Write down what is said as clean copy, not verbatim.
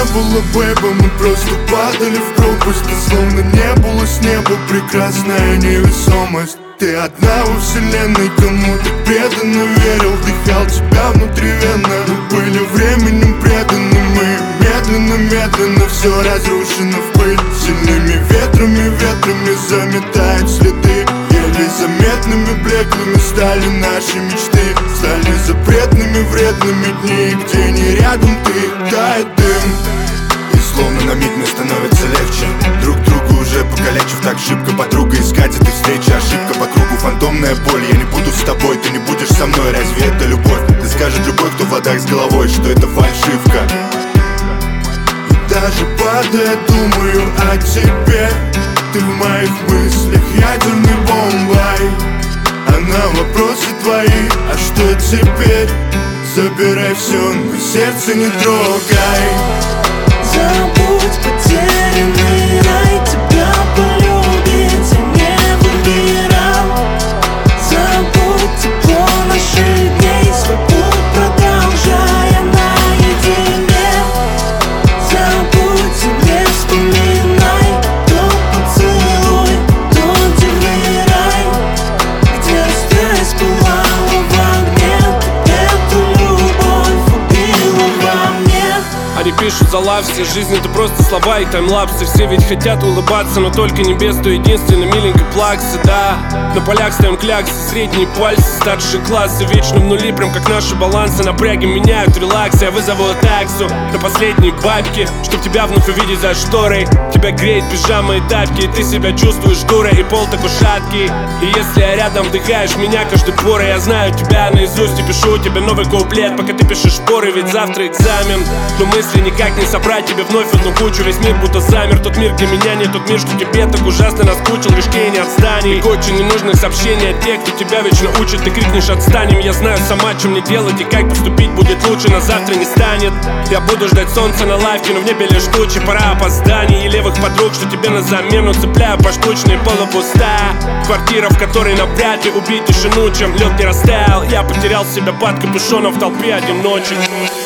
было, бэйба, мы просто падали в пропасть. И словно не было с неба прекрасная невесомость. Ты одна во вселенной, кому ты преданно верил. Дыхал тебя внутривенно, мы были временем преданы. Мы медленно все разрушено в пыль. Сильными ветрами заметают следы. Еле заметными, блеклыми стали наши мечты. Стали запретными, вредными дни, где не рядом ты. Тает дым, и словно на миг мне становится легче. Друг другу уже покалечив, так шибко подруга. Искать этой встречи, ошибка по кругу, фантомная боль. Я не буду с тобой, ты не будешь со мной. Разве это любовь? Ты скажет любой, кто в водах с головой, что это фальшивка. И даже падая, думаю о тебе. Ты в моих мыслях ядерной бомбой. А на вопросы твои, а что теперь? Забирай все, но сердце не трогай. Забудь потерянный рай, тебя полюбить я не выбирал. Забудь тепло наших дней, свой путь продолжая наедине. Забудь и не вспоминай тот поцелуй, тот дивный рай, где страсть пылала в огне. Эту любовь убила во мне. Они пишут за лав, все жизнь это просто слова и таймлапсы. Все ведь хотят улыбаться, но только не без той единственной миленькой плаксы, да. На полях ставим кляксы, средние пальцы, старшие классы вечно в нули, прям как наши балансы. Напряги меняют релаксы, я вызову таксу на последние бабки, чтоб тебя вновь увидеть за шторой. Тебя греет пижама и тапки, и ты себя чувствуешь дурой, и пол такой шаткий. И если я рядом, вдыхаешь меня каждой порой. Я знаю тебя наизусть и пишу тебе новый куплет, пока ты пишешь споры, ведь завтра экзамен. Но мысли никак не собрать тебе вновь одну кучу. Весь мир будто замер, тот мир для меня не тот мир, что тебе так ужасно наскучил. Лишь не отстань, и куча ненужных сообщений от тех, кто тебя вечно учит. Ты крикнешь отстанем, я знаю сама, что мне делать и как поступить будет лучше, но завтра не станет. Я буду ждать солнца на лавке, но в небе лишь тучи. Пора опозданий и левых подруг, что тебе на замену цепляю поштучные, полупустая квартира, в которой навряд ли убить тишину, чем лед не растаял. Я потерял себя под капюшоном в толпе одиночек.